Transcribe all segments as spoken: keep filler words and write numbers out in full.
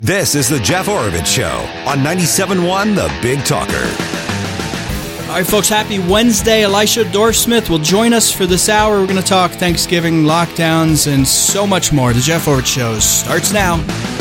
This is the Jeff Oravits Show on ninety-seven point one The Big Talker. All right, folks, happy Wednesday. Elisha Dorsmith will join us for this hour. We're going to talk Thanksgiving, lockdowns, and so much more. The Jeff Oravits Show starts now.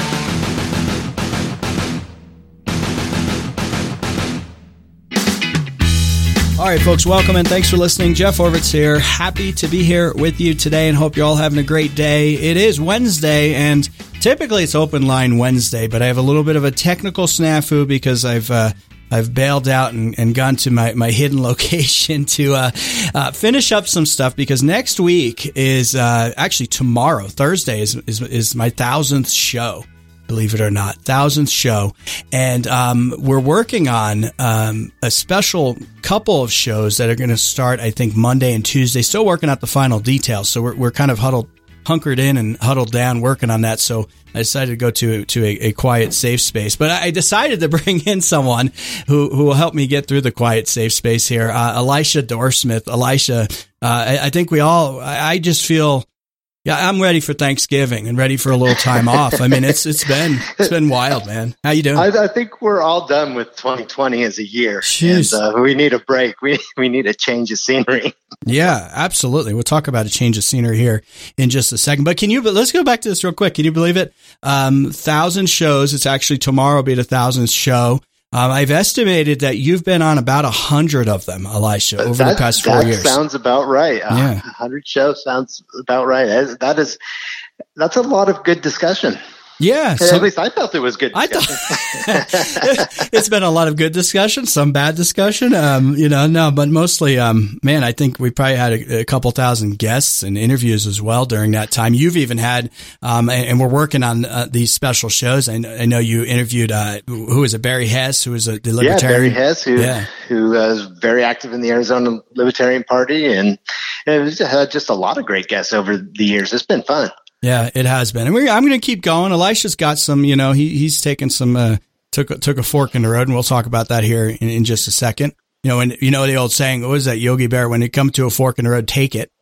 All right, folks, welcome and thanks for listening. Jeff Oravits here. Happy to be here with you today and hope you're all having a great day. It is Wednesday, and typically it's Open Line Wednesday, but I have a little bit of a technical snafu because I've uh, I've bailed out and, and gone to my, my hidden location to uh, uh, finish up some stuff because next week is uh, actually tomorrow, Thursday, is, is, is my thousandth show. Believe it or not, thousandth show. And um, we're working on um, a special couple of shows that are going to start, I think, Monday and Tuesday. Still working out the final details. So we're, we're kind of huddled, hunkered in and huddled down working on that. So I decided to go to, to a, a quiet, safe space. But I decided to bring in someone who, who will help me get through the quiet, safe space here. Uh, Elisha Dorsmith. Elisha, uh, I, I think we all, I, I just feel... Yeah, I'm ready for Thanksgiving and ready for a little time off. I mean, it's it's been it's been wild, man. How you doing? I, I think we're all done with twenty twenty as a year. Jeez. And, uh, we need a break. We we need a change of scenery. Yeah, absolutely. We'll talk about a change of scenery here in just a second. But can you? But let's go back to this real quick. Can you believe it? Um, thousand shows. It's actually tomorrow will be the thousandth show. Um, I've estimated that you've been on about a hundred of them, Elisha, over that, the past four that years. That sounds about right. A yeah. hundred shows sounds about right. That is, that's a lot of good discussion. Yeah. So, at least I felt it was good discussion. I thought it's been a lot of good discussion, some bad discussion. Um, you know, no, but mostly, um, man, I think we probably had a, a couple thousand guests and interviews as well during that time. You've even had, um, and, and we're working on uh, these special shows. I, I know you interviewed, uh, who is it? Barry Hess, who is a the libertarian. Yeah, Barry Hess, who, yeah. who uh, is very active in the Arizona Libertarian Party. And it was uh, just a lot of great guests over the years. It's been fun. Yeah, it has been. And we're, I'm going to keep going. Elisha's got some, you know, he he's taken some, uh, took, took a fork in the road, and we'll talk about that here in, in just a second. You know, and you know the old saying, what is that, Yogi Bear? When it comes to a fork in the road, take it.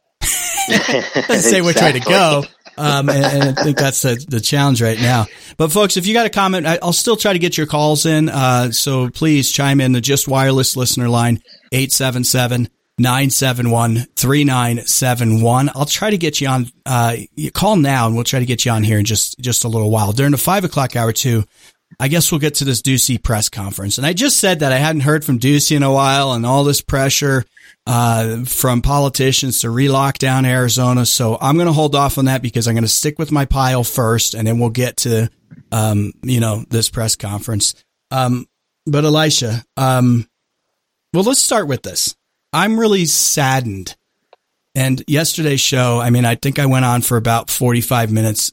Doesn't say which way to go. Um, and, and I think that's the, the challenge right now. But folks, if you got a comment, I, I'll still try to get your calls in. Uh, so please chime in the Just Wireless listener line, eight seven seven, nine seven one, three nine seven one. I'll try to get you on, uh, you call now and we'll try to get you on here in just, just a little while. During the five o'clock hour too, I guess we'll get to this Ducey press conference. And I just said that I hadn't heard from Ducey in a while and all this pressure, uh, from politicians to relock down Arizona. So I'm going to hold off on that because I'm going to stick with my pile first and then we'll get to, um, you know, this press conference. Um, but Elisha, um, well, let's start with this. I'm really saddened. And yesterday's show, I mean, I think I went on for about forty-five minutes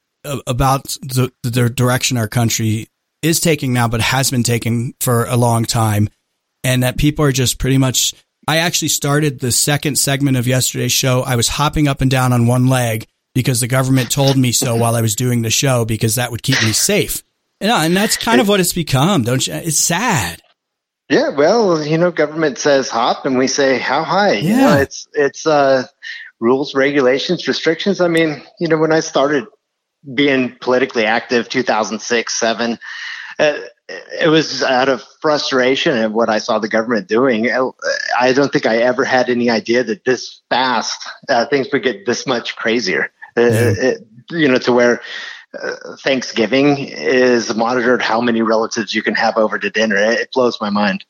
about the, the direction our country is taking now, but has been taking for a long time. And that people are just pretty much, I actually started the second segment of yesterday's show. I was hopping up and down on one leg because the government told me so while I was doing the show, because that would keep me safe. And, and that's kind of what it's become, don't you? It's sad. Yeah, well, you know, government says hop and we say how high. Yeah. You know, it's it's uh, rules, regulations, restrictions. I mean, you know, when I started being politically active, two thousand six, seven, uh, it was out of frustration at what I saw the government doing. I don't think I ever had any idea that this fast uh, things would get this much crazier. Uh, it, you know, to where Uh, Thanksgiving is monitored how many relatives you can have over to dinner. It, it blows my mind.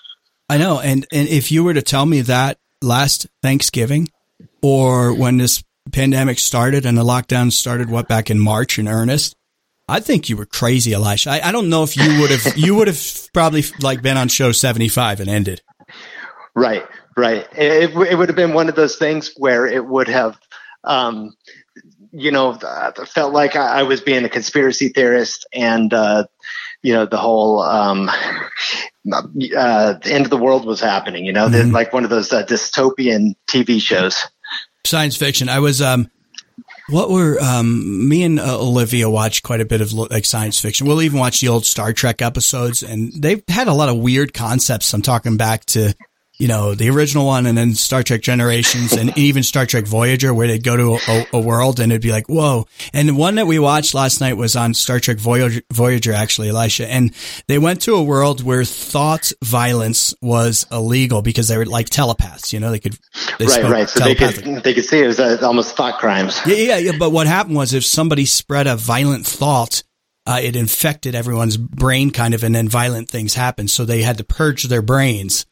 I know. And, and if you were to tell me that last Thanksgiving or when this pandemic started and the lockdown started, what, back in March in earnest, I think you were crazy, Elisha. I, I don't know if you would have, you would have probably like been on show seventy-five and ended. Right. Right. It, it would have been one of those things where it would have, um, you know, uh, felt like I, I was being a conspiracy theorist and, uh, you know, the whole, um, uh, the end of the world was happening, you know, mm-hmm. like one of those uh, dystopian T V shows. Science fiction. I was, um, what were, um, me and uh, Olivia watched quite a bit of like science fiction. We'll even watch the old Star Trek episodes, and they've had a lot of weird concepts. I'm talking back to, you know, the original one and then Star Trek Generations and even Star Trek Voyager, where they'd go to a, a world and it'd be like, whoa. And the one that we watched last night was on Star Trek Voyager, Voyager actually, Elisha. And they went to a world where thought violence was illegal because they were like telepaths, you know, they could, they right, right. So they could, they could see it was uh, almost thought crimes. Yeah, yeah, yeah. But what happened was if somebody spread a violent thought, uh, it infected everyone's brain kind of, and then violent things happened. So they had to purge their brains.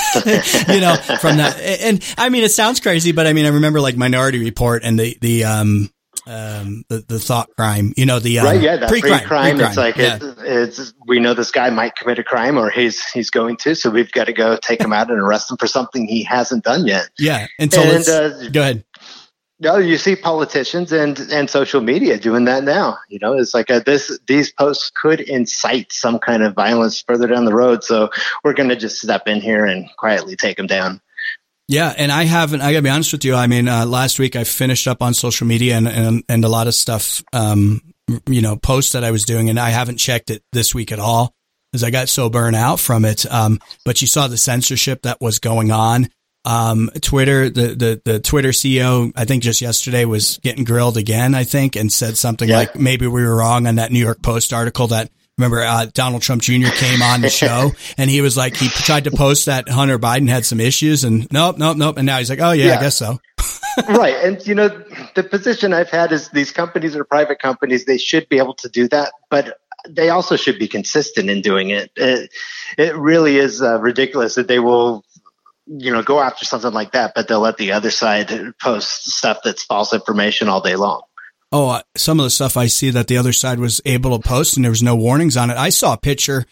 You know, from that. And I mean, it sounds crazy, but I mean, I remember like Minority Report and the, the, um, um, the, the thought crime, you know, the, um, right. Yeah. That pre-crime. pre-crime, pre-crime. It's like, yeah. it's, it's, we know this guy might commit a crime or he's, he's going to, so we've got to go take him out and arrest him for something he hasn't done yet. Yeah. And so and, uh, go ahead. No, you see politicians and, and social media doing that now. You know, it's like a, this, these posts could incite some kind of violence further down the road. So we're going to just step in here and quietly take them down. Yeah. And I haven't, I gotta be honest with you. I mean, uh, last week I finished up on social media and, and, and a lot of stuff, um, you know, posts that I was doing, and I haven't checked it this week at all because I got so burnt out from it. Um, but you saw the censorship that was going on. Um, Twitter, the, the, the Twitter C E O, I think just yesterday was getting grilled again, I think, and said something yeah. like, maybe we were wrong on that New York Post article that, remember, uh, Donald Trump Junior came on the show and he was like, he tried to post that Hunter Biden had some issues and nope, nope, nope. And now he's like, oh yeah, yeah. I guess so. Right. And you know, the position I've had is these companies are private companies. They should be able to do that, but they also should be consistent in doing it. It, it really is uh, ridiculous that they will, you know, go after something like that, but they'll let the other side post stuff that's false information all day long. Oh, uh, some of the stuff I see that the other side was able to post and there was no warnings on it. I saw a picture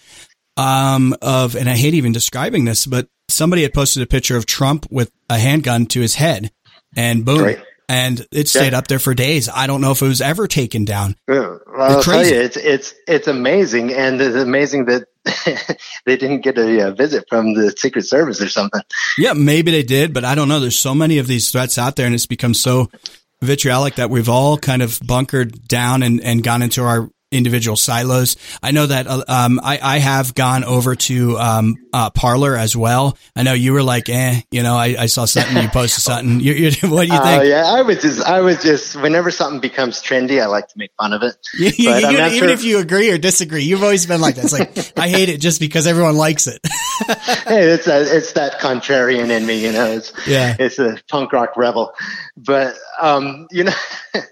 um, of, and I hate even describing this, but somebody had posted a picture of Trump with a handgun to his head and boom. Right. And it stayed yeah. up there for days. I don't know if it was ever taken down. Yeah. Well, I'll tell you, it's it's it's amazing, and it's amazing that they didn't get a, a visit from the Secret Service or something. Yeah, maybe they did, but I don't know. There's so many of these threats out there, and it's become so vitriolic that we've all kind of bunkered down and, and gone into our individual silos. I know that um I, I have gone over to um uh Parler as well. I know you were like, eh, you know, I, I saw something, you posted something. You, you, what do you think? Uh, yeah, I was just, I was just, whenever something becomes trendy, I like to make fun of it. You, you, you, even sure. if you agree or disagree, you've always been like that. It's like, I hate it just because everyone likes it. Hey, it's a, it's that contrarian in me, you know, it's, yeah. it's a punk rock rebel. But, um, you know,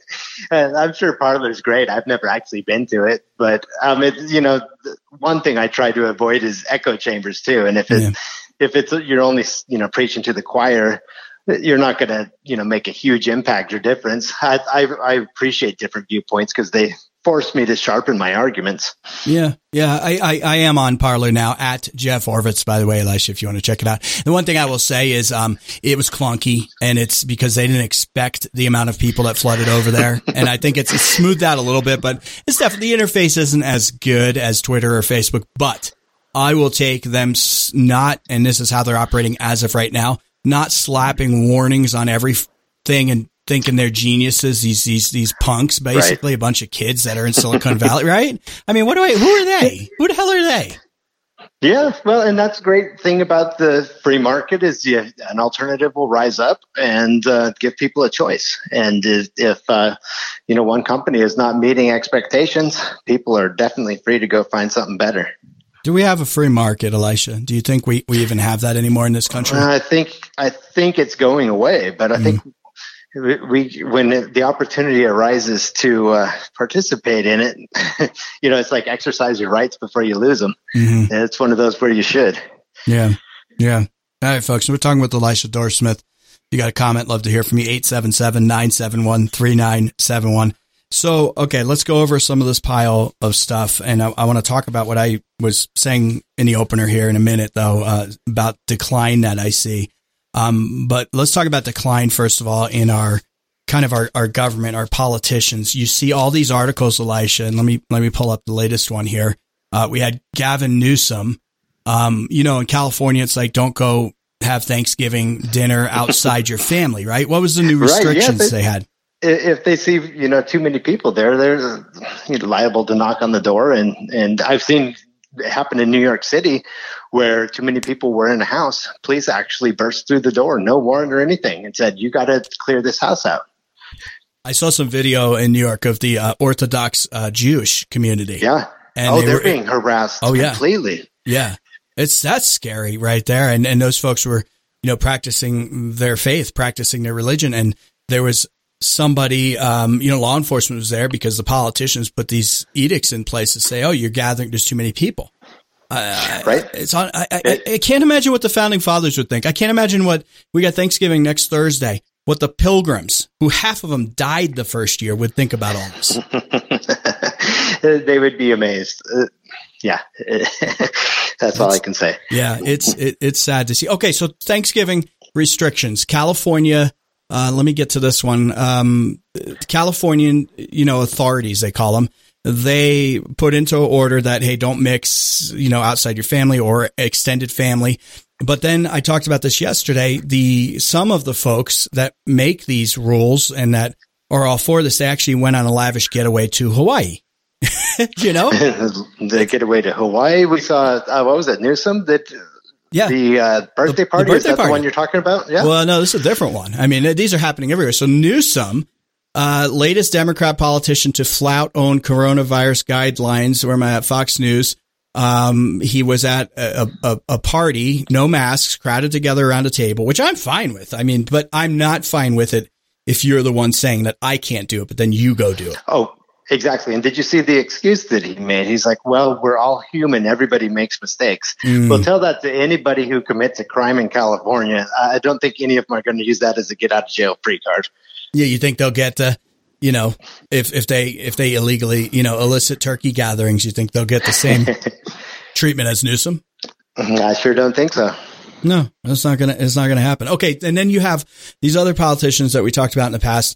and I'm sure Parler's great. I've never actually been to it, but, um, it, you know, one thing I try to avoid is echo chambers too. And if it's, yeah. if it's, you're only, you know, preaching to the choir, you're not going to, you know, make a huge impact or difference. I, I, I appreciate different viewpoints because they force me to sharpen my arguments. Yeah. Yeah. I, I, I am on Parler now at Jeff Orvitz, by the way, Elisha, if you want to check it out. The one thing I will say is, um, it was clunky, and it's because they didn't expect the amount of people that flooded over there. And I think it's, it's smoothed out a little bit, but it's definitely, the interface isn't as good as Twitter or Facebook, but I will take them not, and this is how they're operating as of right now, not slapping warnings on everything and thinking they're geniuses, these these these punks, basically, right. A bunch of kids that are in Silicon Valley, right? I mean, what do I, who are they? Who the hell are they? Yeah, well, and that's the great thing about the free market is you, an alternative will rise up and uh, give people a choice. And if, if uh, you know, one company is not meeting expectations, people are definitely free to go find something better. Do we have a free market, Elisha? Do you think we, we even have that anymore in this country? Uh, I think I think it's going away, but I mm. think we, when the opportunity arises to uh, participate in it, you know, it's like exercise your rights before you lose them. Mm-hmm. And it's one of those where you should. Yeah. Yeah. All right, folks. We're talking with Elisha Dorsmith. You got a comment? Love to hear from you. eight seven seven, nine seven one, three nine seven one. So, okay, let's go over some of this pile of stuff. And I, I want to talk about what I was saying in the opener here in a minute, though, uh, about decline that I see. Um, but let's talk about decline, first of all, in our kind of our, our government, our politicians. You see all these articles, Elisha, and let me, let me pull up the latest one here. Uh, we had Gavin Newsom. Um, you know, in California, it's like, don't go have Thanksgiving dinner outside your family, right? What was the new restrictions right, yeah, they, they had? If they see, you know, too many people there, they're you know, liable to knock on the door. And, and I've seen it happened in New York City where too many people were in a house. Police actually burst through the door, no warrant or anything, and said, you got to clear this house out. I saw some video in New York of the uh, Orthodox uh, Jewish community. Yeah. And oh, they they're were, being harassed oh, yeah. completely. Yeah. It's, that's scary right there. And, and those folks were, you know, practicing their faith, practicing their religion. And there was somebody, um, you know, law enforcement was there because the politicians put these edicts in place to say, oh, you're gathering, there's too many people. Uh, right. It's on, I, I, I can't imagine what the founding fathers would think. I can't imagine what we got Thanksgiving next Thursday, what the Pilgrims, who half of them died the first year, would think about all this. They would be amazed. Uh, yeah. That's all I can say. Yeah. It's, it, it's sad to see. Okay. So Thanksgiving restrictions, California. Uh, let me get to this one. Um, Californian, you know, authorities, they call them, they put into order that, hey, don't mix, you know, outside your family or extended family. But then I talked about this yesterday. The, some of the folks that make these rules and that are all for this, they actually went on a lavish getaway to Hawaii. You know, the getaway to Hawaii. We saw, uh, what was it? Newsom that, yeah. The uh, birthday party, the birthday is that party. The one you're talking about? Yeah. Well, no, this is a different one. I mean, these are happening everywhere. So Newsom, uh, latest Democrat politician to flout own coronavirus guidelines. Where am I at? Fox News. Um, he was at a, a, a party, no masks, crowded together around a table, which I'm fine with. I mean, but I'm not fine with it if you're the one saying that I can't do it, but then you go do it. Oh, exactly. And did you see the excuse that he made? He's like, well, we're all human. Everybody makes mistakes. Mm. Well, tell that to anybody who commits a crime in California. I don't think any of them are going to use that as a get out of jail free card. Yeah. You think they'll get, uh, you know, if, if they, if they illegally, you know, illicit turkey gatherings, you think they'll get the same treatment as Newsom? I sure don't think so. No, that's not going to, it's not going to happen. Okay. And then you have these other politicians that we talked about in the past.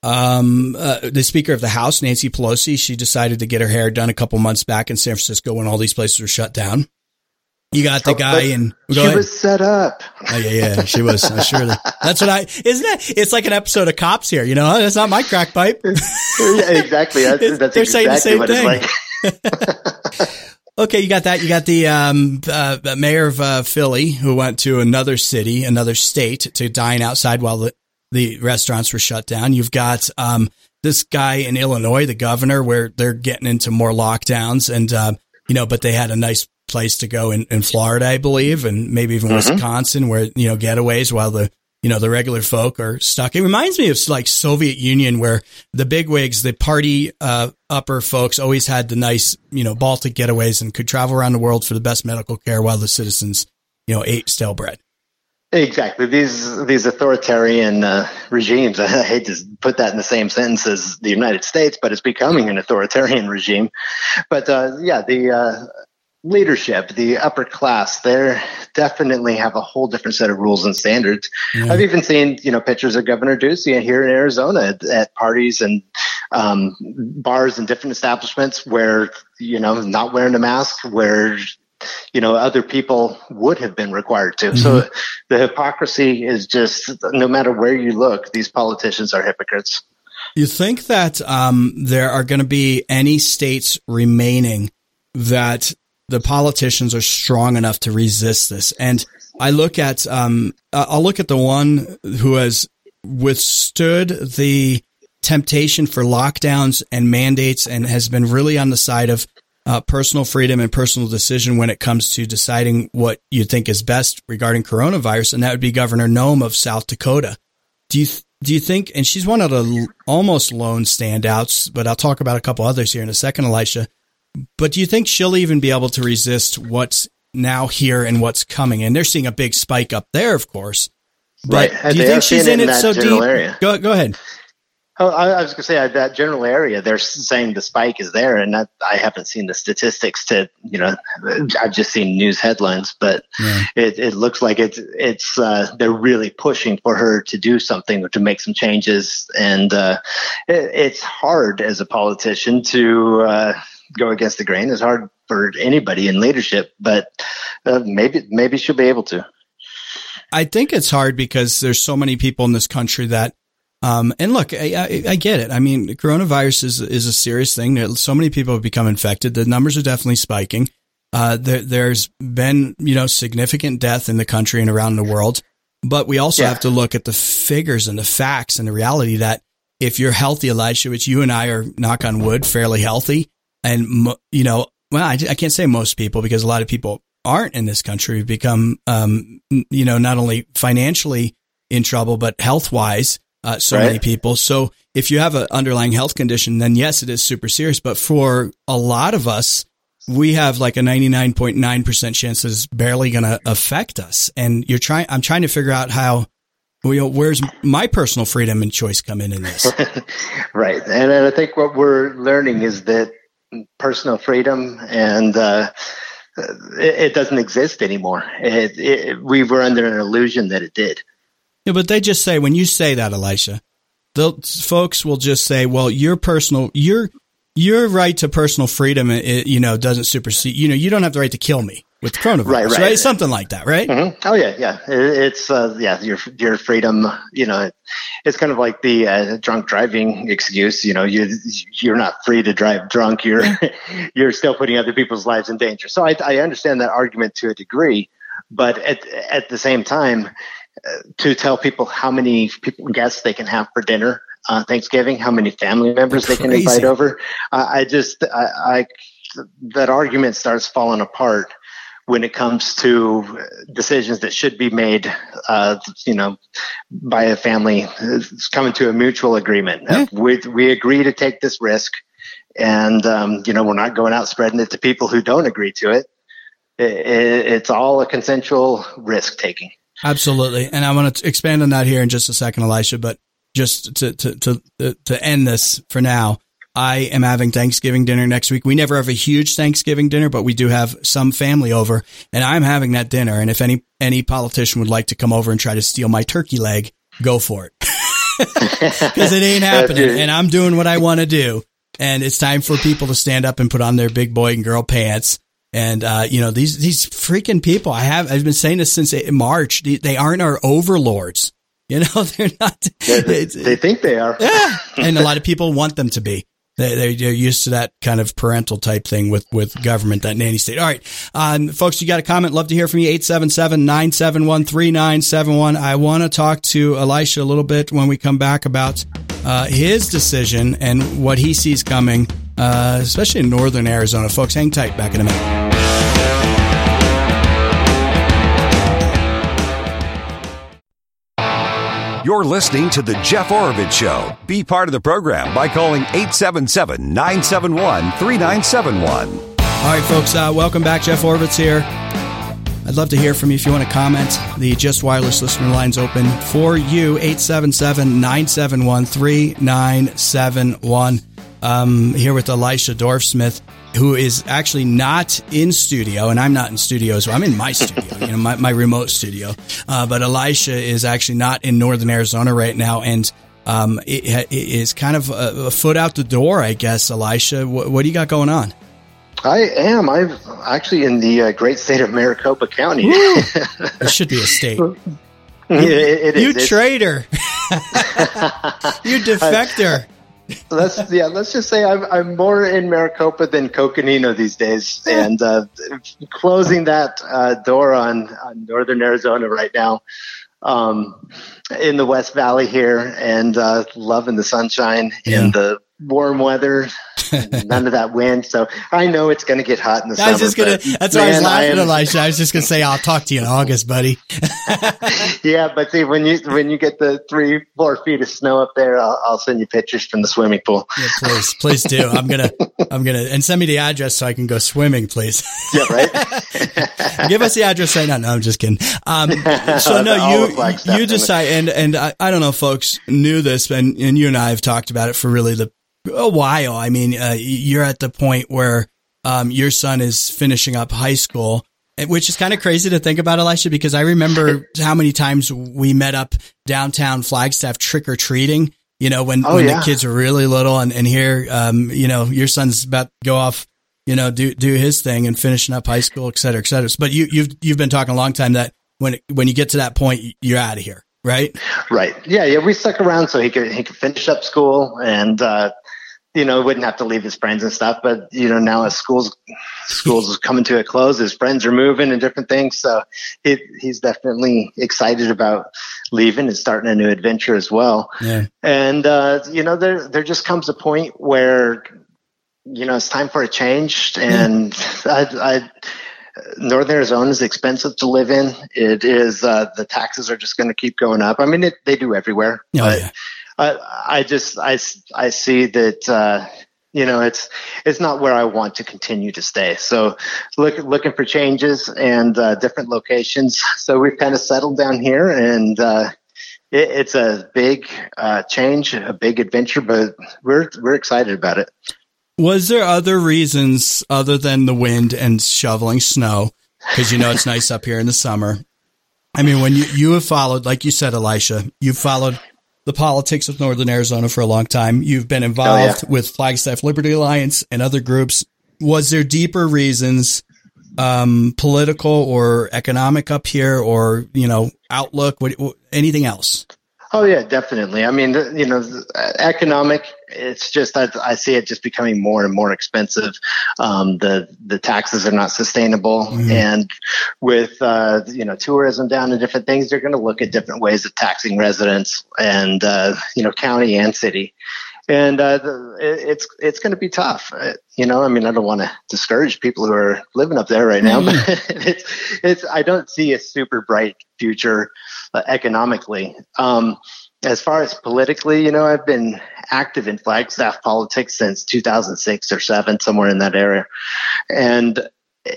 Um, uh, the Speaker of the House, Nancy Pelosi, she decided to get her hair done a couple months back in San Francisco when all these places were shut down. You got the oh, guy in. She ahead. was set up. Oh, yeah, yeah, she was. I'm sure that, that's what I, isn't it? It's like an episode of Cops here. You know, that's not my crack pipe. Yeah, exactly. That's, that's They're exactly saying the same what thing. It's like. Okay, you got that. You got the um, uh, mayor of uh, Philly who went to another city, another state to dine outside while the, the restaurants were shut down. You've got um, this guy in Illinois, the governor, where they're getting into more lockdowns and, uh, you know, but they had a nice place to go in, in Florida, I believe, and maybe even mm-hmm. Wisconsin where, you know, getaways while the, you know, the regular folk are stuck. It reminds me of like Soviet Union where the bigwigs, the party uh, upper folks always had the nice, you know, Baltic getaways and could travel around the world for the best medical care while the citizens, you know, ate stale bread. Exactly. These these authoritarian uh, regimes, I hate to put that in the same sentence as the United States, but it's becoming an authoritarian regime. But uh, yeah, the uh, leadership, the upper class, they definitely have a whole different set of rules and standards. Yeah. I've even seen, you know, pictures of Governor Ducey here in Arizona at, at parties and um, bars and different establishments where, you know, not wearing a mask, where, you know, other people would have been required to. Mm-hmm. So the hypocrisy is just, no matter where you look, these politicians are hypocrites. You think that um, there are going to be any states remaining that the politicians are strong enough to resist this? And I look at, um, I'll look at the one who has withstood the temptation for lockdowns and mandates and has been really on the side of uh, personal freedom and personal decision when it comes to deciding what you think is best regarding coronavirus. And that would be Governor Noem of South Dakota. Do you, th- do you think, and she's one of the almost lone standouts, but I'll talk about a couple others here in a second, Elisha. But do you think she'll even be able to resist what's now here and what's coming? And they're seeing a big spike up there, of course. But right. do you they think she's in, in it so deep? Area. Go, go ahead. Oh, I, I was going to say uh, that general area, they're saying the spike is there, and that, I haven't seen the statistics to, you know, I've just seen news headlines, but yeah. it, it looks like it's, it's, uh, they're really pushing for her to do something or to make some changes. And, uh, it, it's hard as a politician to, uh, go against the grain. It's hard for anybody in leadership, but, uh, maybe, maybe she'll be able to. I think it's hard because there's so many people in this country that, Um, and look, I, I, I get it. I mean, coronavirus is, is a serious thing. So many people have become infected. The numbers are definitely spiking. Uh, there, there's been, you know, significant death in the country and around the world, but we also yeah. have to look at the figures and the facts and the reality that if you're healthy, Elisha, which you and I are, knock on wood, fairly healthy, and, you know, well, I, I can't say most people because a lot of people aren't in this country have become, um, you know, not only financially in trouble, but health wise, uh, so right. many people. So if you have an underlying health condition, then yes, it is super serious. But for a lot of us, we have like a ninety-nine point nine percent chance that it's barely going to affect us. And you're trying, I'm trying to figure out how, you know, where's my personal freedom and choice come in in this? Right. And I think what we're learning is that personal freedom and, uh, it, it doesn't exist anymore. It, it, we were under an illusion that it did. Yeah, but they just say, when you say that, Elisha, the folks will just say, well, your personal, your, your right to personal freedom, it, you know, doesn't supersede, you know, you don't have the right to kill me with coronavirus, right? right? right? Something like that, right? Mm-hmm. Oh yeah. Yeah. It, it's, uh, yeah, your, your freedom, you know, it, it's kind of like the uh, drunk driving excuse, you know, you, you're not free to drive drunk. You're, you're still putting other people's lives in danger. So I, I understand that argument to a degree, but at, at the same time, uh, to tell people how many people, guests they can have for dinner, Uh, Thanksgiving, how many family members they can invite over. Uh, I just, I, I, that argument starts falling apart when it comes to decisions that should be made, uh, you know, by a family. It's coming to a mutual agreement. Yeah. Uh, we, we agree to take this risk, and, um, you know, we're not going out spreading it to people who don't agree to it. it, it it's all a consensual risk taking. Absolutely. And I want to expand on that here in just a second, Elisha, but just to, to, to, to end this for now, I am having Thanksgiving dinner next week. We never have a huge Thanksgiving dinner, but we do have some family over, and I'm having that dinner. And if any, any politician would like to come over and try to steal my turkey leg, go for it. Cause it ain't happening, and I'm doing what I want to do. And it's time for people to stand up and put on their big boy and girl pants. And, uh, you know, these, these freaking people, I have, I've been saying this since March. They aren't our overlords. You know, they're not. They, they think they are. Yeah. And a lot of people want them to be. They, they're used to that kind of parental type thing with, with government, that nanny state. All right. Um, folks, you got a comment? Love to hear from you. eight seven seven, nine seven one, three nine seven one. I want to talk to Elisha a little bit when we come back about uh, his decision and what he sees coming, uh, especially in northern Arizona. Folks, hang tight. Back in a minute. You're listening to The Jeff Oravits Show. Be part of the program by calling eight seven seven, nine seven one, three nine seven one. All right, folks, uh, welcome back. Jeff Oravits here. I'd love to hear from you if you want to comment. The Just Wireless listener line's open for you, eight seven seven, nine seven one, three nine seven one. Um, here with Elisha Dorfsmith, who is actually not in studio, and I'm not in studio as well. I'm in my studio, you know, my, my remote studio. Uh, but Elisha is actually not in northern Arizona right now, and um, it, it is kind of a, a foot out the door, I guess. Elisha, what, what do you got going on? I am. I'm actually in the uh, great state of Maricopa County. It should be a state. it, it, it you is. traitor. You defector. let's yeah. Let's just say I'm I'm more in Maricopa than Coconino these days, and uh, closing that uh, door on, on northern Arizona right now. Um, in the West Valley here, and uh, loving the sunshine yeah. and the warm weather. None of that wind, so I know it's going to get hot in the I was summer. Just gonna, that's why I was laughing at Elisha. I was just going to say, I'll talk to you in August, buddy. Yeah, but see, when you when you get the three, four feet of snow up there, I'll, I'll send you pictures from the swimming pool. Yeah, please, please do. I'm gonna, I'm gonna, and send me the address so I can go swimming, please. Yeah, right. Give us the address right now. No, I'm just kidding. Um, so no, you you decide, and and I, I don't know, if folks knew this, and and you and I have talked about it for really the. a while. I mean, uh, you're at the point where um, your son is finishing up high school, which is kind of crazy to think about, Elisha, because I remember how many times we met up downtown Flagstaff trick or treating, you know, when, oh, when yeah. the kids were really little, and, and here, um, you know, your son's about to go off, you know, do, do his thing and finishing up high school, et cetera, et cetera. But you, you've, you've been talking a long time that when, when you get to that point, you're out of here, right? Right. Yeah. Yeah. We stuck around so he could, he could finish up school and, uh, you know, wouldn't have to leave his friends and stuff. But, you know, now as schools, schools is coming to a close, his friends are moving and different things. So he, he's definitely excited about leaving and starting a new adventure as well. Yeah. And, uh, you know, there, there just comes a point where, you know, it's time for a change. And mm. I, I, Northern Arizona is expensive to live in. It is, uh, the taxes are just going to keep going up. I mean, it, they do everywhere. Oh, but yeah. I, I just, I, I see that, uh, you know, it's, it's not where I want to continue to stay. So look, looking for changes and, uh, different locations. So we've kind of settled down here, and, uh, it, it's a big, uh, change, a big adventure, but we're, we're excited about it. Was there other reasons other than the wind and shoveling snow? Because, you know, it's nice up here in the summer. I mean, when you, you have followed, like you said, Elisha, you've followed the politics of Northern Arizona for a long time. You've been involved oh, yeah. with Flagstaff Liberty Alliance and other groups. Was there deeper reasons, um, political or economic up here, or, you know, outlook, what, anything else? Oh, yeah, definitely. I mean, you know, economic, it's just, I, I see it just becoming more and more expensive. Um, the, the taxes are not sustainable. Mm-hmm. And with, uh, you know, tourism down and different things, they're going to look at different ways of taxing residents and, uh, you know, county and city. And, uh, the, it, it's, it's going to be tough. Uh, you know, I mean, I don't want to discourage people who are living up there right now, mm-hmm. but it's, it's, I don't see a super bright future uh, economically. Um, as far as politically, you know, I've been active in Flagstaff politics since two thousand six or seven, somewhere in that area. And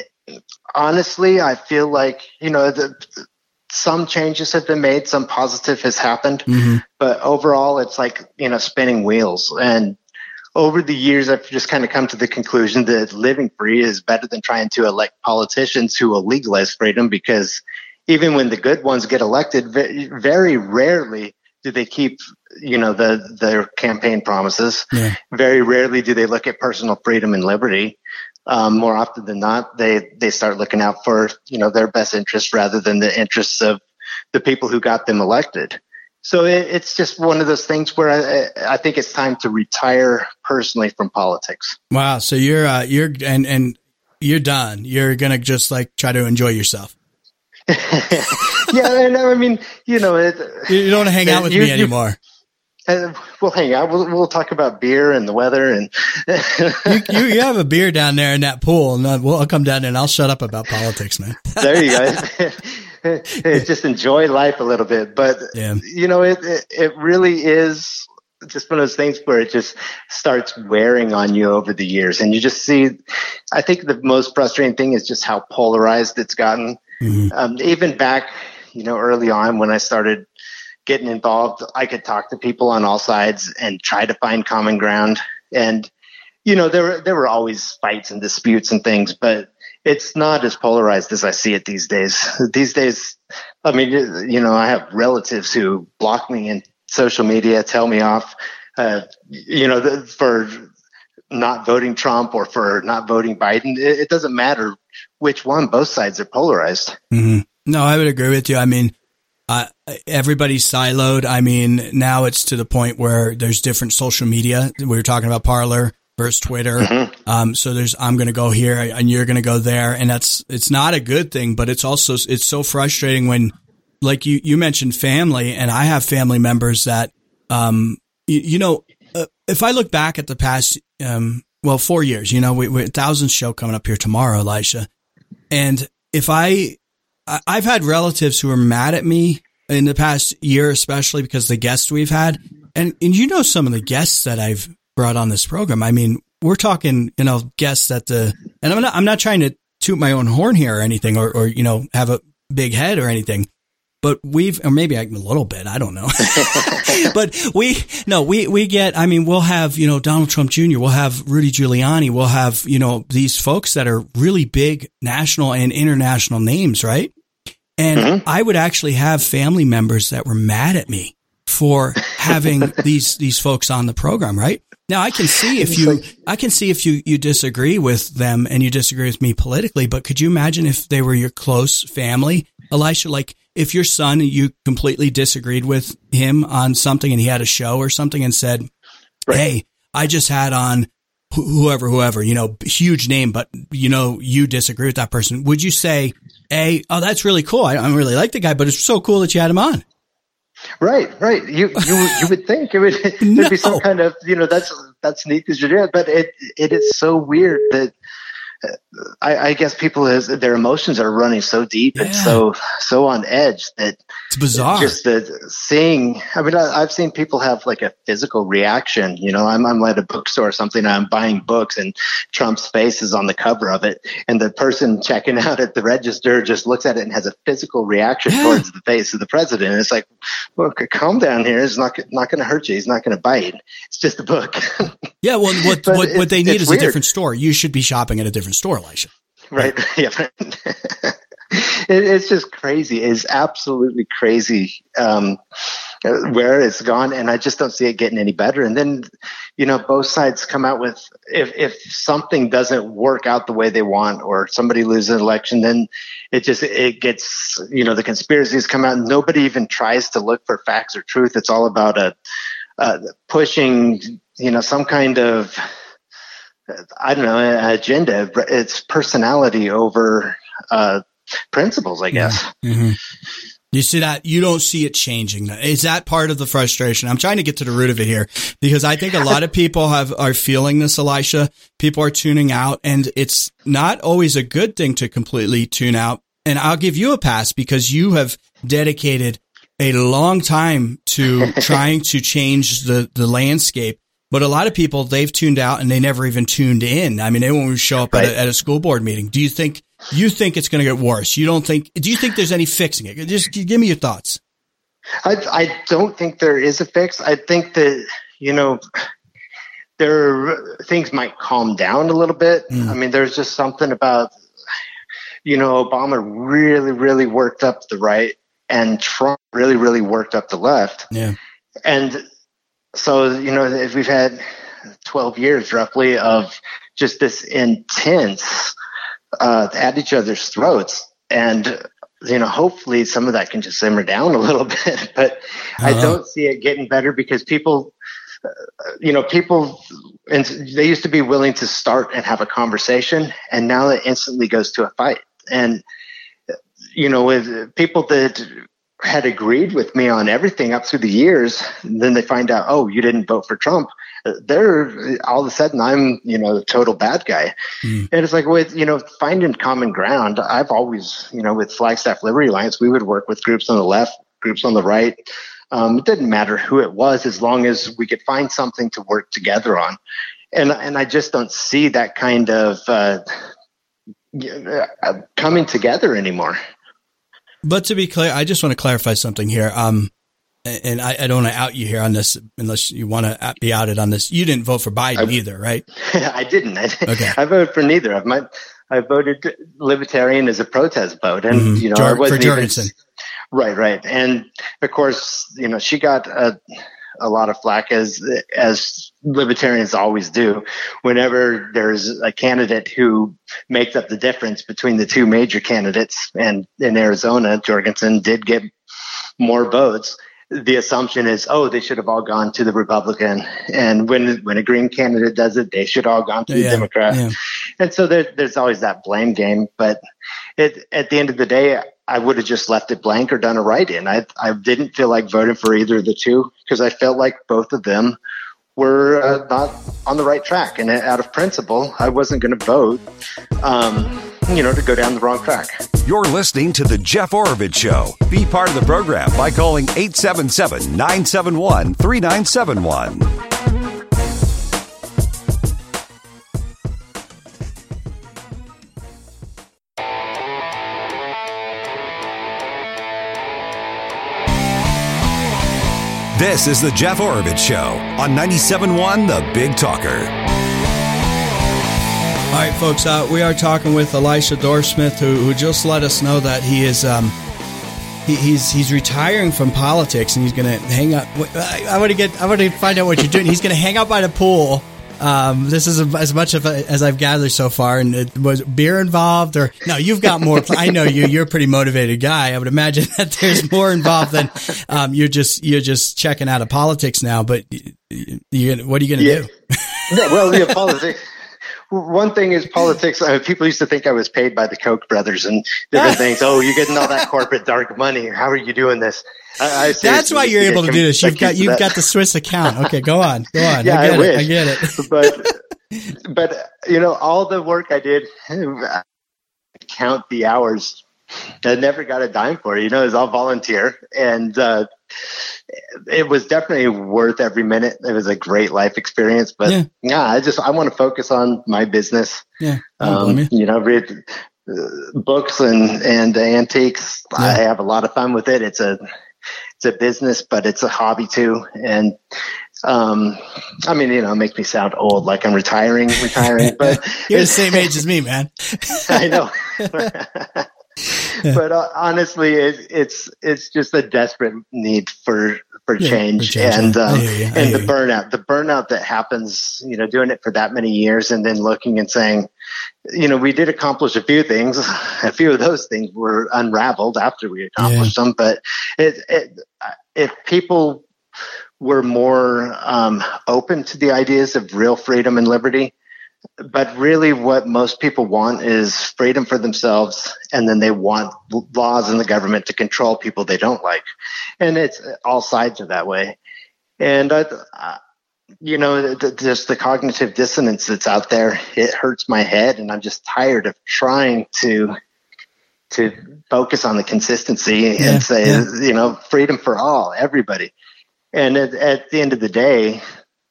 honestly, I feel like, you know, the, some changes have been made, some positive has happened, mm-hmm. but overall it's like, you know, spinning wheels. And over the years, I've just kind of come to the conclusion that living free is better than trying to elect politicians who will legalize freedom, because even when the good ones get elected, very rarely do they keep, you know, the, their campaign promises. Yeah. Very rarely do they look at personal freedom and liberty. Um, more often than not, they, they start looking out for, you know, their best interests rather than the interests of the people who got them elected. So it, it's just one of those things where I, I think it's time to retire personally from politics. Wow. So you're, uh, you're, and, and you're done. You're going to just like try to enjoy yourself. Yeah. And I mean, you know, it, you don't want to hang out with you, me anymore. Uh, we'll hang out. We'll, we'll talk about beer and the weather, and you, you, you have a beer down there in that pool, and we'll, I'll come down there and I'll shut up about politics, man. There you go. Hey, just enjoy life a little bit, but yeah. you know, it, it it really is just one of those things where it just starts wearing on you over the years, and you just see. I think the most frustrating thing is just how polarized it's gotten. Mm-hmm. Um, even back, you know, early on when I started getting involved, I could talk to people on all sides and try to find common ground. And, you know, there were, there were always fights and disputes and things, but it's not as polarized as I see it these days. These days, I mean, you know, I have relatives who block me in social media, tell me off, uh, you know, for not voting Trump or for not voting Biden. It, it doesn't matter which one, both sides are polarized. Mm-hmm. No, I would agree with you. I mean, Uh, everybody's siloed. I mean, now it's to the point where there's different social media. We were talking about Parler versus Twitter. Mm-hmm. Um, so there's, I'm going to go here and you're going to go there. And that's, it's not a good thing, but it's also, it's so frustrating when, like you, you mentioned family, and I have family members that, um, you, you know, uh, if I look back at the past, um, well, four years, you know, we, we're thousandth show coming up here tomorrow, Elisha. And if I, I've had relatives who are mad at me in the past year, especially because the guests we've had. And, and you know, some of the guests that I've brought on this program. I mean, we're talking, you know, guests that the, and I'm not, I'm not trying to toot my own horn here or anything, or, or, you know, have a big head or anything, but we've, or maybe a little bit, I don't know, but we, no, we, we get, I mean, we'll have, you know, Donald Trump Junior, we'll have Rudy Giuliani, we'll have, you know, these folks that are really big national and international names, right? And mm-hmm. I would actually have family members that were mad at me for having these, these folks on the program, right? Now I can see if you, I can see if you, you disagree with them and you disagree with me politically, but could you imagine if they were your close family, Elisha, like if your son, you completely disagreed with him on something and he had a show or something and said, right. Hey, I just had on wh- whoever, whoever, you know, huge name, but you know, you disagree with that person. Would you say, A, oh, that's really cool. I, I really like the guy, but it's so cool that you had him on. Right, right. You you you would think it would there'd no. be some kind of, you know, that's that's neat because you're doing it, but it it is so weird that uh, I, I guess people is their emotions are running so deep yeah. and so so on edge that it's bizarre. Just that seeing, I mean, I, I've seen people have like a physical reaction. You know, I'm I'm at a bookstore or something, and I'm buying books, and Trump's face is on the cover of it, and the person checking out at the register just looks at it and has a physical reaction yeah. towards the face of the president. And it's like, well, calm down here. It's not not going to hurt you. He's not going to bite. It's just a book. Yeah. Well, what what, what they need is weird. a different store. You should be shopping at a different store, Elisha. Right. Yeah. It, it's just crazy. It's absolutely crazy um, where it's gone, and I just don't see it getting any better. And then, you know, both sides come out with if if something doesn't work out the way they want, or somebody loses an election, then it just it gets, you know, the conspiracies come out. And nobody even tries to look for facts or truth. It's all about a, a pushing, you know, some kind of I don't know agenda. It's personality over. Uh, principles, I guess. Yeah. Mm-hmm. You see that? You don't see it changing. Is that part of the frustration? I'm trying to get to the root of it here, because I think a lot of people have are feeling this, Elisha. People are tuning out, and it's not always a good thing to completely tune out. And I'll give you a pass because you have dedicated a long time to trying to change the, the landscape. But a lot of people, they've tuned out and they never even tuned in. I mean, they won't show up right. at, a, at a school board meeting. Do you think you think it's going to get worse? You don't think? Do you think there's any fixing it? Just give me your thoughts. I, I don't think there is a fix. I think that, you know, there things might calm down a little bit. Mm. I mean, there's just something about, you know, Obama really, really worked up the right, and Trump really, really worked up the left. Yeah, and. So, you know, if we've had twelve years roughly of just this intense uh, at each other's throats. And, you know, hopefully some of that can just simmer down a little bit. But I, I don't see it getting better because people, uh, you know, people, and they used to be willing to start and have a conversation. And now it instantly goes to a fight. And, you know, with people that had agreed with me on everything up through the years, and then they find out, oh, you didn't vote for Trump. They're all of a sudden I'm, you know, the total bad guy. Mm. And it's like with, you know, finding common ground. I've always, you know, with Flagstaff Liberty Alliance, we would work with groups on the left, groups on the right. Um, it didn't matter who it was, as long as we could find something to work together on. And, and I just don't see that kind of, uh, coming together anymore. But to be clear, I just want to clarify something here. Um, and I, I don't want to out you here on this unless you want to be outed on this. You didn't vote for Biden I, either, right? I didn't. I, okay. I voted for neither of my. I voted Libertarian as a protest vote, and mm-hmm. you know, Jor- I wasn't for Jorgensen. Even, right, right, and of course, you know, she got a, a lot of flack as as Libertarians always do. Whenever there's a candidate who makes up the difference between the two major candidates, and in Arizona, Jorgensen did get more votes. The assumption is, oh, they should have all gone to the Republican. And when when a Green candidate does it, they should all gone to the yeah, Democrat. Yeah. And so there, there's always that blame game. But it, at the end of the day, I would have just left it blank or done a write-in. I, I didn't feel like voting for either of the two because I felt like both of them were uh, not on the right track. And out of principle, I wasn't going to vote, um, you know, to go down the wrong track. You're listening to The Jeff Oravits Show. Be part of the program by calling eight seven seven, nine seven one, three nine seven one. This is The Jeff Oravits Show on ninety-seven point one The Big Talker. All right, folks, uh, we are talking with Elisha Dorsmith, who, who just let us know that he is um, he, he's he's retiring from politics, and he's going to hang out. I, I want to get I want to find out what you're doing. He's going to hang out by the pool. Um, this is as much of a, as I've gathered so far. And it, was beer involved, or no? You've got more. I know you. You're a pretty motivated guy. I would imagine that there's more involved than um, you're just you're just checking out of politics now. But you, you what are you going to yeah. do? Yeah, well, yeah, politics. One thing is politics. Uh, people used to think I was paid by the Koch brothers and different things. Oh, you're getting all that corporate dark money. How are you doing this? I, I That's why you're able to do this. You've got you've got the Swiss account. Okay, go on, go on. Yeah, I get I it. wish. I get it. But but you know, all the work I did, count the hours. I never got a dime for it. You know, it was all volunteer, and uh, it was definitely worth every minute. It was a great life experience. But yeah, yeah I just I want to focus on my business. Yeah, um, you. you know, read uh, books and and antiques. Yeah. I have a lot of fun with it. It's a it's a business, but it's a hobby too. And um, I mean, you know, it makes me sound old, like I'm retiring, retiring. But you're the same age as me, man. I know. But uh, honestly, it, it's it's just a desperate need for for yeah, change, for change and yeah. um, you, and the burnout, the burnout that happens, you know, doing it for that many years, and then looking and saying, you know, we did accomplish a few things. A few of those things were unraveled after we accomplished yeah. them. But it, it, if people were more um, open to the ideas of real freedom and liberty. But really what most people want is freedom for themselves, and then they want laws in the government to control people they don't like. And it's all sides of that way. And, uh, you know, just the cognitive dissonance that's out there, it hurts my head, and I'm just tired of trying to to focus on the consistency yeah, and say, yeah. you know, freedom for all, everybody. And at, at the end of the day,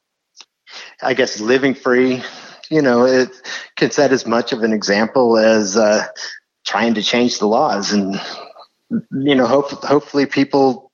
I guess living free, you know, it can set as much of an example as uh, trying to change the laws. And, you know, hope, hopefully people,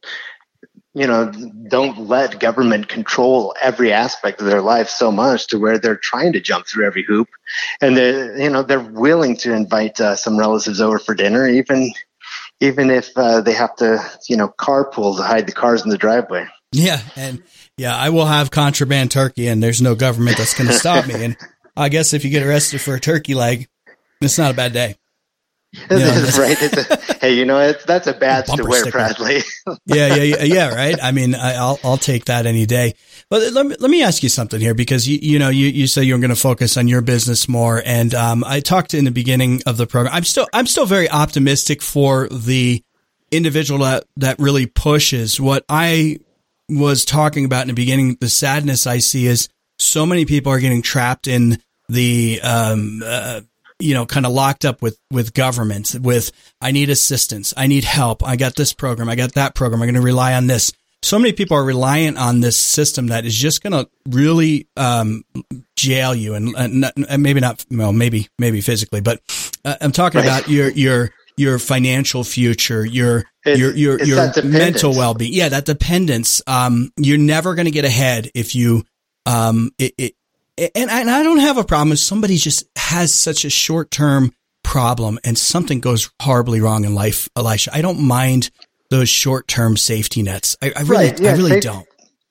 you know, don't let government control every aspect of their life so much to where they're trying to jump through every hoop. And, they're, you know, they're willing to invite uh, some relatives over for dinner, even even if uh, they have to, you know, carpool to hide the cars in the driveway. Yeah. And, yeah, I will have contraband turkey, and there's no government that's going to stop me. And I guess if you get arrested for a turkey leg, it's not a bad day. You know, that's right. It's a, hey, you know, it's, that's a badge to wear proudly. yeah, yeah, yeah, yeah. Right. I mean, I, I'll I'll take that any day. But let me let me ask you something here, because you you know you you say you're going to focus on your business more, and um, I talked in the beginning of the program. I'm still I'm still very optimistic for the individual that that really pushes. What I was talking about in the beginning, the sadness I see is so many people are getting trapped in the, um, uh, you know, kind of locked up with, with government, with, I need assistance. I need help. I got this program. I got that program. I'm going to rely on this. So many people are reliant on this system that is just going to really, um, jail you, and, and, and maybe not, well, maybe, maybe physically, but uh, I'm talking right. about your, your, your financial future, your, it's, your, your, your mental well-being. Yeah. That dependence. Um, you're never going to get ahead if you, Um, it, it, and I, and I don't have a problem if somebody just has such a short-term problem and something goes horribly wrong in life, Elisha. I don't mind those short-term safety nets. I, I really, right, yeah, I really safe, don't.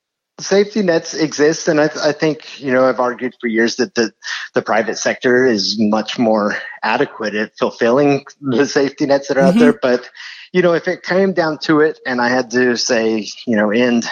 Safety nets exist. And I, I think, you know, I've argued for years that the, the private sector is much more adequate at fulfilling the safety nets that are mm-hmm. out there. But, you know, if it came down to it and I had to say, you know, end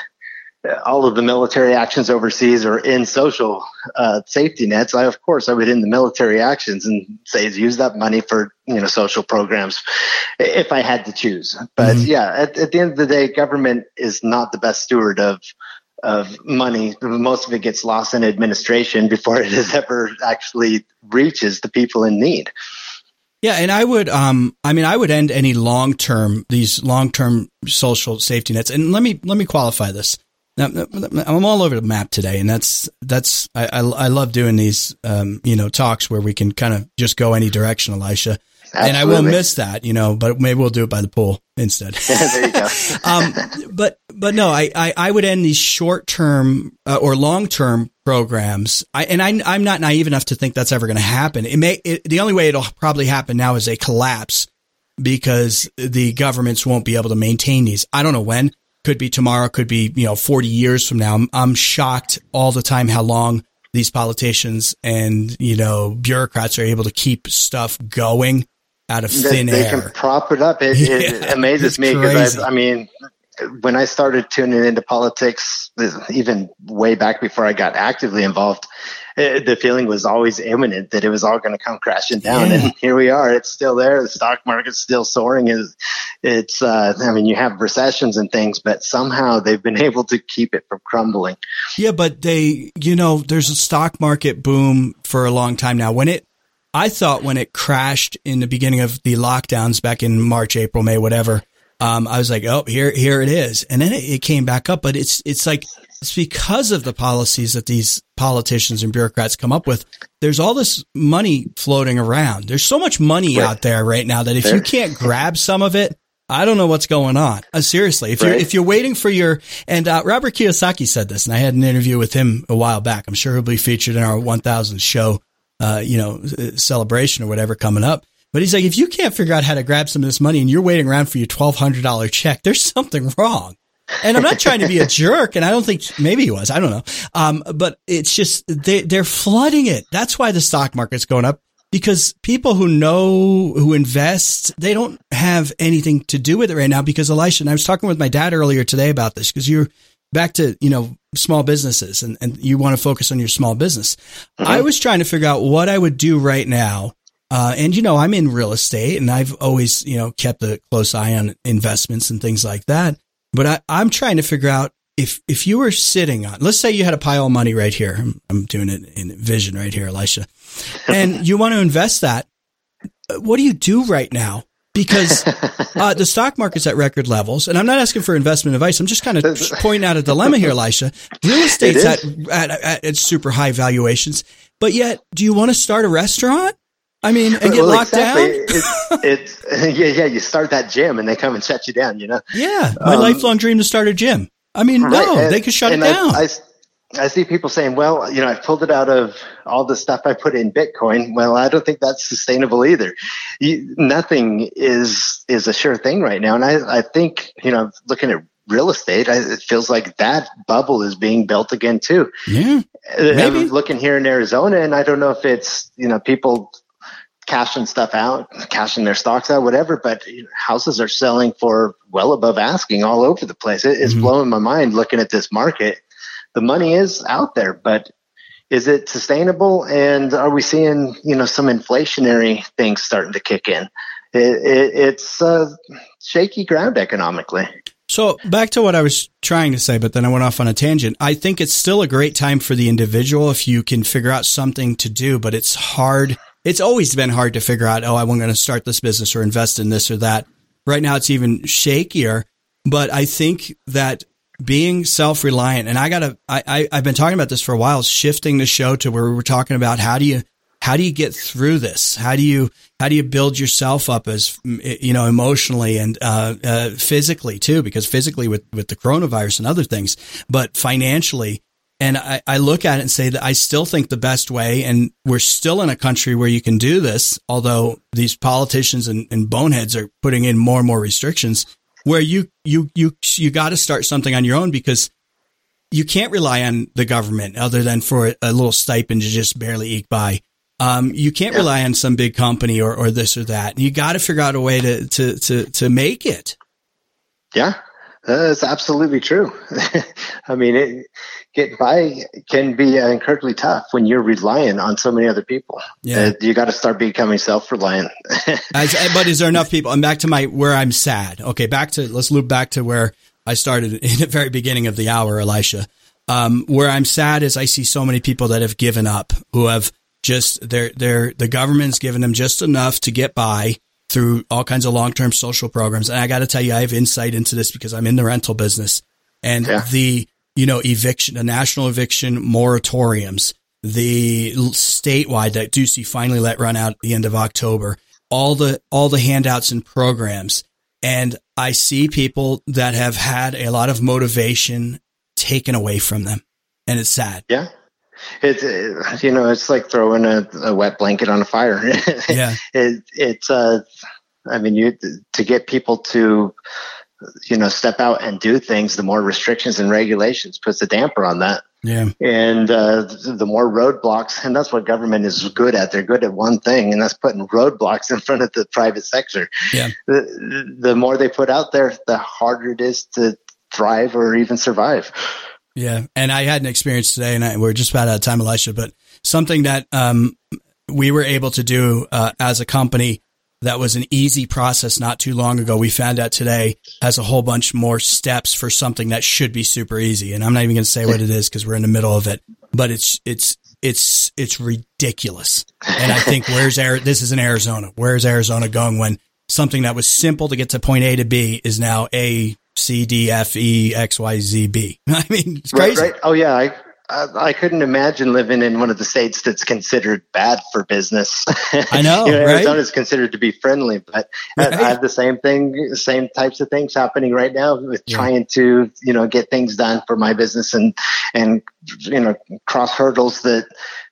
all of the military actions overseas or in social uh, safety nets, I, of course, I would end the military actions and say, use that money for, you know, social programs if I had to choose. But mm-hmm. yeah, at, at the end of the day, government is not the best steward of, of money. Most of it gets lost in administration before it is ever actually reaches the people in need. Yeah. And I would, um, I mean, I would end any long-term, these long-term social safety nets. And let me, let me qualify this. Now, I'm all over the map today, and that's that's I, I, I love doing these um, you know talks where we can kind of just go any direction, Elisha. Absolutely. And I will miss that, you know, but maybe we'll do it by the pool instead. There you go. um, but but no, I, I, I would end these short term uh, or long term programs. I, and I, I'm not naive enough to think that's ever going to happen. It may it, the only way it'll probably happen now is a collapse because the governments won't be able to maintain these. I don't know when. Could be tomorrow, could be, you know, forty years from now. I'm, I'm shocked all the time how long these politicians and, you know, bureaucrats are able to keep stuff going out of thin they, air. They can prop it up. It, yeah, it amazes me because, I, I mean, when I started tuning into politics, even way back before I got actively involved, uh, the feeling was always imminent that it was all going to come crashing down. Yeah. And here we are. It's still there. The stock market's still soaring. It's, it's uh, I mean, you have recessions and things, but somehow they've been able to keep it from crumbling. Yeah, but they, you know, there's a stock market boom for a long time now. When it, I thought when it crashed in the beginning of the lockdowns back in March, April, May, whatever, um, I was like, oh, here, here it is. And then it, it came back up, but it's, it's like, it's because of the policies that these politicians and bureaucrats come up with. There's all this money floating around. There's so much money right. out there right now that if there. you can't grab some of it, I don't know what's going on. Uh, seriously, if you're, right. if you're waiting for your, and, uh, Robert Kiyosaki said this, and I had an interview with him a while back. I'm sure he'll be featured in our one thousandth show. Uh, you know, celebration or whatever coming up. But he's like, if you can't figure out how to grab some of this money and you're waiting around for your twelve hundred dollars check, there's something wrong. And I'm not trying to be a jerk. And I don't think maybe he was, I don't know. Um, but it's just, they, they're flooding it. That's why the stock market's going up, because people who know, who invest, they don't have anything to do with it right now. Because Elisha, and I was talking with my dad earlier today about this, because you're back to, you know, small businesses and, and you want to focus on your small business. Mm-hmm. I was trying to figure out what I would do right now. Uh, and, you know, I'm in real estate and I've always, you know, kept a close eye on investments and things like that. But I, I'm trying to figure out if, if you were sitting on, let's say you had a pile of money right here. I'm, I'm doing it in vision right here, Elisha, and you want to invest that. What do you do right now? Because uh, the stock market's at record levels, and I'm not asking for investment advice. I'm just kind of pointing out a dilemma here, Elisha. Real estate's at, at, at, at super high valuations, but yet, do you want to start a restaurant? I mean, and get well, locked exactly. down? It's, it's yeah, yeah. You start that gym, and they come and shut you down. You know. Yeah, my um, lifelong dream to start a gym. I mean, right, no, and, they could shut it down. I, I, I see people saying, well, you know, I've pulled it out of all the stuff I put in Bitcoin. Well, I don't think that's sustainable either. You, nothing is, is a sure thing right now. And I, I think, you know, looking at real estate, I, it feels like that bubble is being built again too. Yeah. Maybe. I'm looking here in Arizona, and I don't know if it's, you know, people cashing stuff out, cashing their stocks out, whatever, but you know, houses are selling for well above asking all over the place. It, it's mm-hmm. blowing my mind looking at this market. The money is out there, but is it sustainable? And are we seeing, you know, some inflationary things starting to kick in? It, it, it's uh, shaky ground economically. So back to what I was trying to say, but then I went off on a tangent. I think it's still a great time for the individual if you can figure out something to do, but it's hard. It's always been hard to figure out, oh, I'm going to start this business or invest in this or that. Right now it's even shakier, but I think that being self-reliant, and I gotta, I, I, I've been talking about this for a while, shifting the show to where we're talking about how do you, how do you get through this? How do you, how do you build yourself up as, you know, emotionally and, uh, uh, physically too, because physically with, with the coronavirus and other things, but financially. And I, I look at it and say that I still think the best way, and we're still in a country where you can do this, although these politicians and, and boneheads are putting in more and more restrictions, where you, you, you, you got to start something on your own, because you can't rely on the government other than for a little stipend to just barely eke by. Um, you can't yeah. rely on some big company or, or this or that. You got to figure out a way to, to, to, to make it. Yeah, that's absolutely true. I mean, it, getting by can be uh, incredibly tough when you're relying on so many other people. Yeah. Uh, you got to start becoming self-reliant. As, but is there enough people? I'm back to my, where I'm sad. Okay. Back to, let's loop back to where I started in the very beginning of the hour, Elisha. Um, where I'm sad is I see so many people that have given up, who have just, they're, they're, the government's given them just enough to get by through all kinds of long-term social programs. And I got to tell you, I have insight into this because I'm in the rental business, and yeah. the, you know, eviction, the national eviction moratoriums, the statewide that Ducey finally let run out at the end of October, all the, all the handouts and programs. And I see people that have had a lot of motivation taken away from them, and it's sad. Yeah. It's, it, you know, it's like throwing a, a wet blanket on a fire. Yeah. it, it's, uh, I mean, you, to get people to, you know, step out and do things, the more restrictions and regulations puts a damper on that. Yeah. And, uh, the more roadblocks, and that's what government is good at. They're good at one thing, and that's putting roadblocks in front of the private sector. Yeah. The, the more they put out there, the harder it is to thrive or even survive. Yeah. And I had an experience today, and I, we're just about out of time, Elisha, but something that um, we were able to do uh, as a company that was an easy process not too long ago. We found out today has a whole bunch more steps for something that should be super easy. And I'm not even going to say what it is because we're in the middle of it, but it's, it's, it's, it's ridiculous. And I think where's Arizona? This is in Arizona. Where's Arizona going when something that was simple to get to point A to B is now A, C, D, F, E, X, Y, Z, B. I mean, it's crazy. Right, right. Oh yeah. I, I, I couldn't imagine living in one of the states that's considered bad for business. I know, you know right? Arizona is considered to be friendly, but right. I have the same thing, same types of things happening right now with yeah. trying to, you know, get things done for my business and, and, you know, cross hurdles that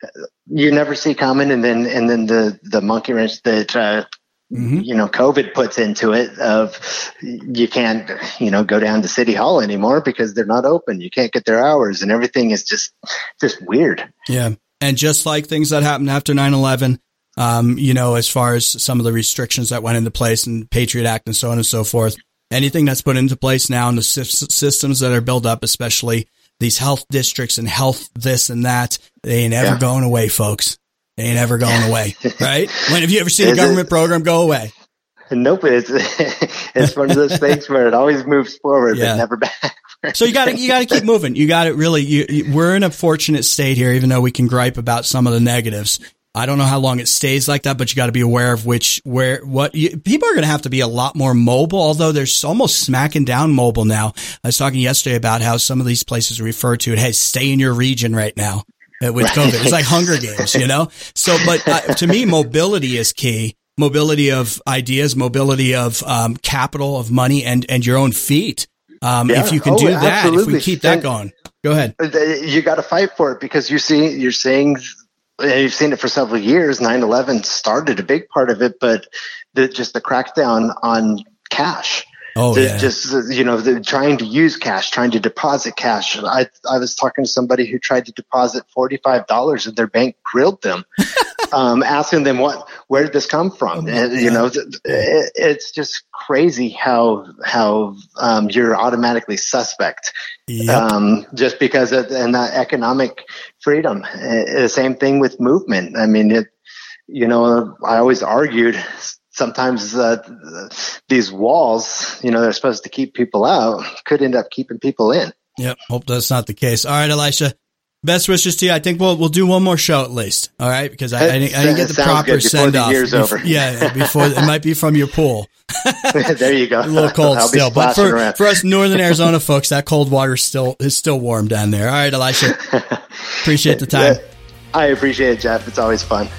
you never see coming. And then, and then the, the monkey wrench that, uh, Mm-hmm. you know, COVID puts into it of you can't, you know, go down to City Hall anymore because they're not open. You can't get their hours and everything is just, just weird. Yeah. And just like things that happened after nine eleven, um, you know, as far as some of the restrictions that went into place and Patriot Act and so on and so forth, anything that's put into place now and the systems that are built up, especially these health districts and health this and that, they ain't ever yeah. going away, folks. They ain't ever going away, right? When have you ever seen a government program go away? Nope. It's, it's one of those things where it always moves forward, yeah. but never back. So you got to, you got to keep moving. You got to really, you, you, we're in a fortunate state here, even though we can gripe about some of the negatives. I don't know how long it stays like that, but you got to be aware of which, where, what you, people are going to have to be a lot more mobile, although there's almost smacking down mobile now. I was talking yesterday about how some of these places refer to it. Hey, stay in your region right now. With COVID, it's like Hunger Games, you know? So, but uh, to me, mobility is key. Mobility of ideas, mobility of, um, capital, of money and, and your own feet. Um, yeah. if you can oh, do that, absolutely. If we keep that and going, go ahead. You got to fight for it because you see, you're seeing, you've seen it for several years. nine eleven started a big part of it, but the, just the crackdown on cash. Oh, the, yeah. Just, you know, the, trying to use cash, trying to deposit cash. I I was talking to somebody who tried to deposit forty-five dollars and their bank grilled them, um, asking them what, where did this come from? Oh, and, you know, it, it's just crazy how, how, um, you're automatically suspect, yep. um, just because of, and that economic freedom. Uh, the same thing with movement. I mean, it, you know, I always argued sometimes uh, these walls, you know, they're supposed to keep people out, could end up keeping people in. Yep. Hope that's not the case. All right, Elisha, best wishes to you. I think we'll we'll do one more show at least. All right, because I, I, didn't, I didn't get the proper send off. Year's before, over. Yeah, before it might be from your pool. There you go. A little cold I'll still, but for around. for us Northern Arizona folks, that cold water still is still warm down there. All right, Elisha, appreciate the time. I appreciate it, Jeff. It's always fun.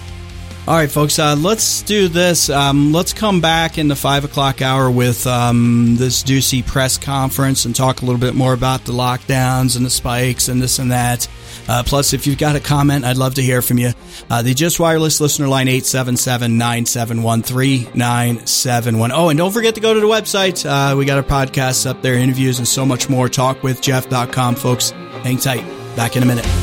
All right, folks, uh, let's do this. Um, let's come back in the five o'clock hour with um, this Ducey press conference and talk a little bit more about the lockdowns and the spikes and this and that. Uh, plus, if you've got a comment, I'd love to hear from you. Uh, the Just Wireless listener line, eight seven seven, nine seven one, three nine seven one. Oh, and don't forget to go to the website. Uh, we got our podcasts up there, interviews, and so much more. talk with jeff dot com, folks. Hang tight. Back in a minute.